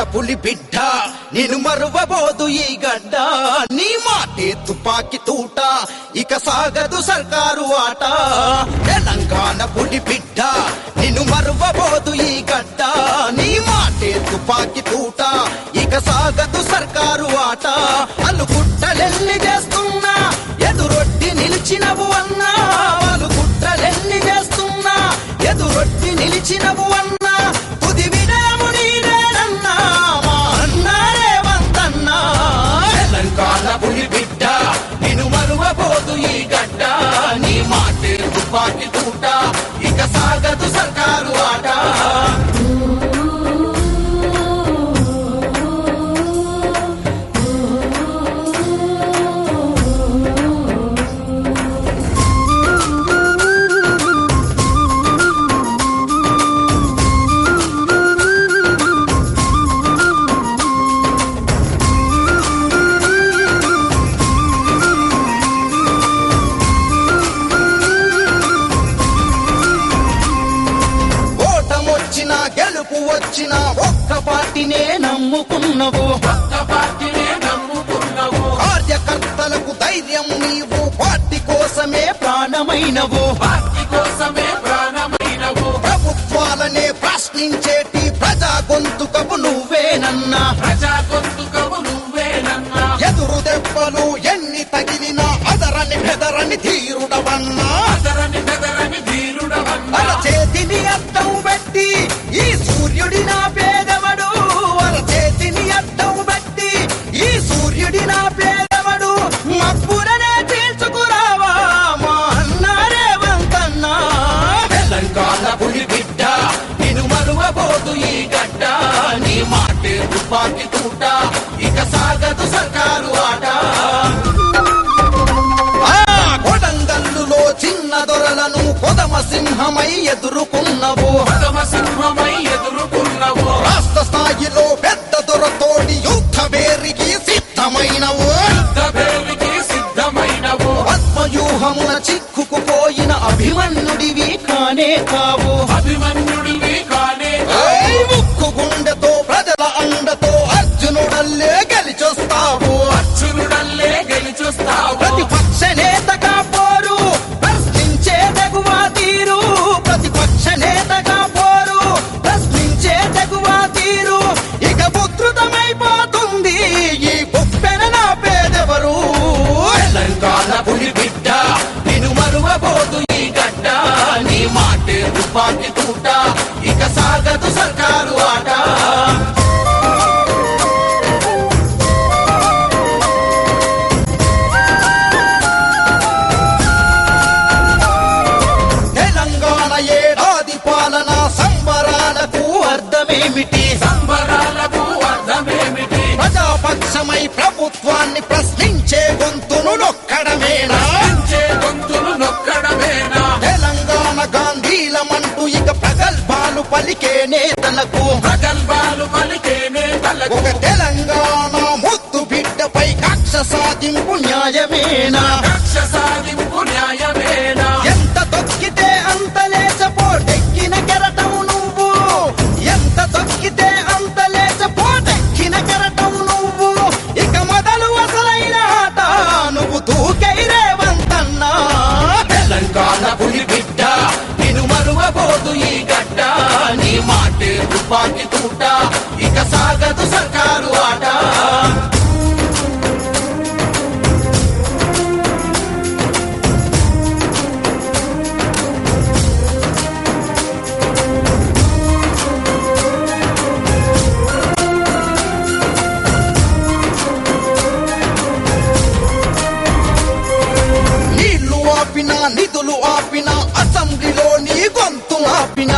పులి బిడ్డ నిన్ను మరువబోదు ఈ గడ్డ నీ మాటే తుపాకి తూట ఇక సాగదు సర్కారు ఆట తెలంగాణ పులి బిడ్డ నిన్ను మరువబోదు ఈ గడ్డ నీ మాటే తుపాకి తూట ఇక సాగదు సర్కారు ఆట అలుగుట్టలెల్లి చేస్తున్నా ఎదురొట్టి నిలిచినవు అన్నా అలుగుట్టలెల్లి చేస్తున్నా ఎదురొట్టి నిలిచినవు అన్నా తుది విడము నీదేనన్నా మా అన్నా రేవంతన్నా తెలంగాణ పులి బిడ్డ నిన్ను మరువబోదు ఈ గడ్డ నీ మాటే తుపాకి తూట ఇక సాగదు సర్కారు ఆట గెలుపు వచ్చిన ఒక్క పార్టీనే నమ్ముకున్నావు కార్యకర్తలకు ధైర్యం నీవు పార్టీ కోసమే ప్రాణమైనవు ప్రభుత్వాలనే ప్రశ్నించేటి ప్రజా గొంతుకవు నువ్వేనన్నా ఎదురు దెబ్బలు ఎన్ని తగిలినా అదరని బెదరని ధీరుడవన్నా చేతిని అద్దం పెట్టి ఈ సూర్యుడి నా పేదవడు చేతిని అద్దం పెట్టి ఈ సూర్యుడి నా పేదవడు మబ్బులనే తీర్చుకురావా మా అన్నా రేవంతన్నా తెలంగాణ పులి బిడ్డ నిన్ను మరువబోదు ఈ గడ్డ నీ మాటే తుపాకి తూట ఇక సాగదు సర్కారు ఆట కొడంగల్లులో చిన్న దొరలను కొదమ సింహమై ఎదుర్కొన్నవు రాష్ట్ర స్థాయిలో పెద్ద దొరతోటి యుద్ధ వేరికి సిద్ధమైనవు పద్మవ్యూహమున చిక్కుకుపోయిన అభిమన్యుడివి కానే కావు ముక్కు గుండెతో ప్రజల అండతో అర్జునుడల్లే గెలిచొస్తావు ప్రతిపక్ష నేతగా పోరు ప్రశ్నించే తెగువ తీరు ప్రతిపక్ష నేతగా పోరు ప్రశ్నించే తెగువ తీరు ఇక ఉధృతమైపోతుంది ఈ గుప్పెన నా పేదెవరు తెలంగాణ పులి బిడ్డ నిన్ను మరువబోదు ఈ గడ్డ నీ మాటే తుపాకి తూట ఇక సాగదు సర్కారు ఆట పాలన సంబరాలకు అర్థమేమిటి ప్రజాపక్షమై ప్రభుత్వాన్ని ప్రశ్నించే గొంతును నొక్కడమేనా తెలంగాణ గాంధీలమంటూ ఇక ప్రగల్భాలు పలికే నేతలకు ఒక తెలంగాణ ముద్దు బిడ్డపై కక్ష సాధింపు న్యాయమేనా ఎంత తొక్కితే అంత లేచపోటెక్కిన కెరటం నువ్వు ఎంత తొక్కితే అంత లేచపోటెక్కిన కెరటం నువ్వు ఇక మొదలు అసలైన ఆట నువ్వు దూకై రేవంతన్నా తెలంగాణ పులి బిడ్డ నిన్ను మరువబోదు ఈ గడ్డ నీ మాటే తుపాకి తూట ఇక సాగదు సర్కారు ఆట నిధులు ఆపిన అసెంబ్లీలో నీ గొంతు ఆపిన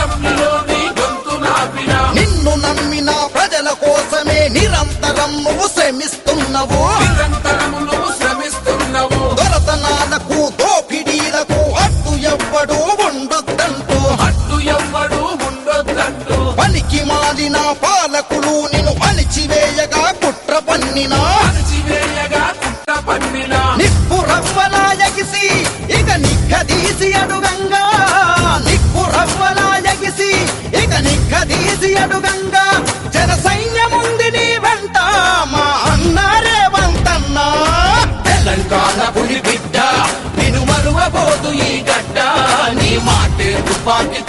నిన్ను నమ్మిన ప్రజల కోసమే నిరంతరం నువ్వు శ్రమిస్తున్నావు దొరతనాలకు దోపిడీలకు అడ్డు ఎవ్వడు ఉండొద్దంటూ పనికి మాలిన పాలకులు నిన్ను అణిచివేయగా కుట్ర పన్నినా నిప్పు రవ్వలా ఎగిసి ఇక నిక్కదీసి అడుగంగా నిప్పు రవ్వలా ఎగిసి ఇక నిక్కదీసి అడుగంగా జన సైన్యం పార్టీ